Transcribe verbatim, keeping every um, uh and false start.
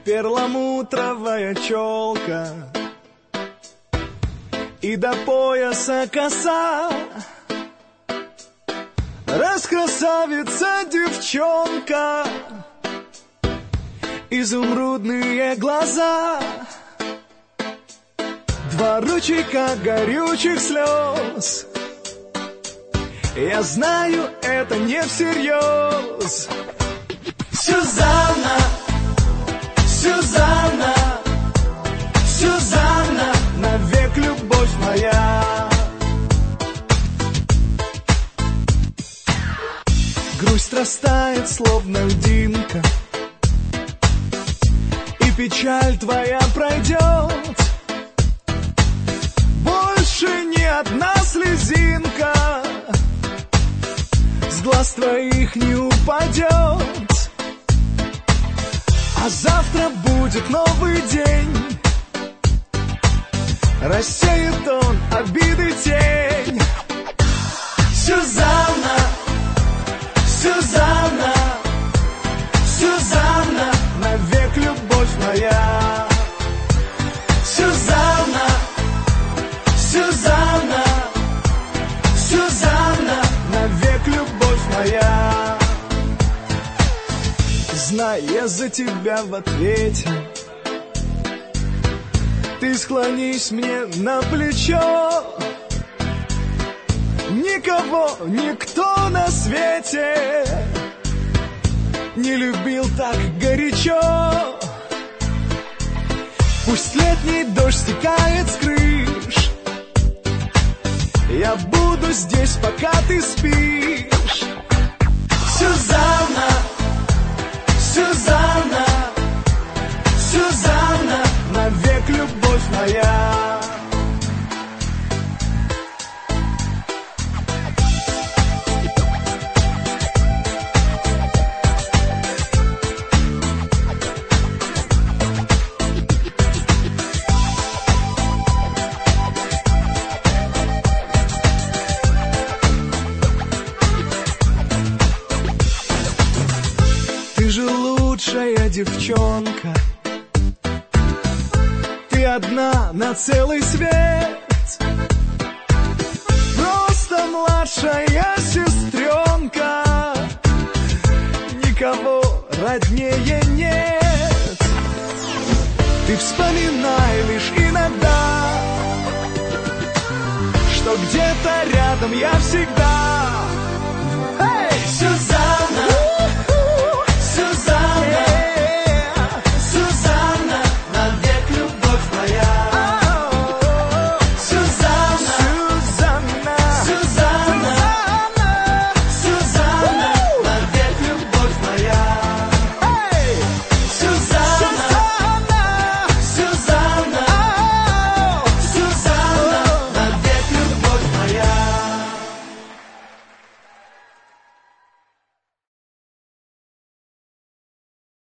перламутровая челка и до пояса коса. Раскрасавица девчонка, изумрудные глаза, два ручейка горючих слез. Я знаю, это не всерьез. Сюзанна, Сюзанна, Сюзанна, навек любовь моя. Грусть растает, словно льдинка, и печаль твоя пройдет. Больше ни одна слезинка с глаз твоих не упадет. А завтра будет новый день, рассеет он обиды тень. Сюзанна, Сюзанна, Сюзанна, навек любовь моя. Сюзанна, Сюзанна, Сюзанна, навек любовь моя. Знай, я за тебя в ответе. Ты склонись мне на плечо. Никого, никто на свете не любил так горячо. Пусть летний дождь стекает с крыш, я буду здесь, пока ты спишь. Сюзанна, Сюзанна, Сюзанна, навек любовь моя. Ты же лучшая девчонка, ты одна на целый свет. Просто младшая сестренка, никого роднее нет. Ты вспоминай лишь иногда, что где-то рядом я всегда.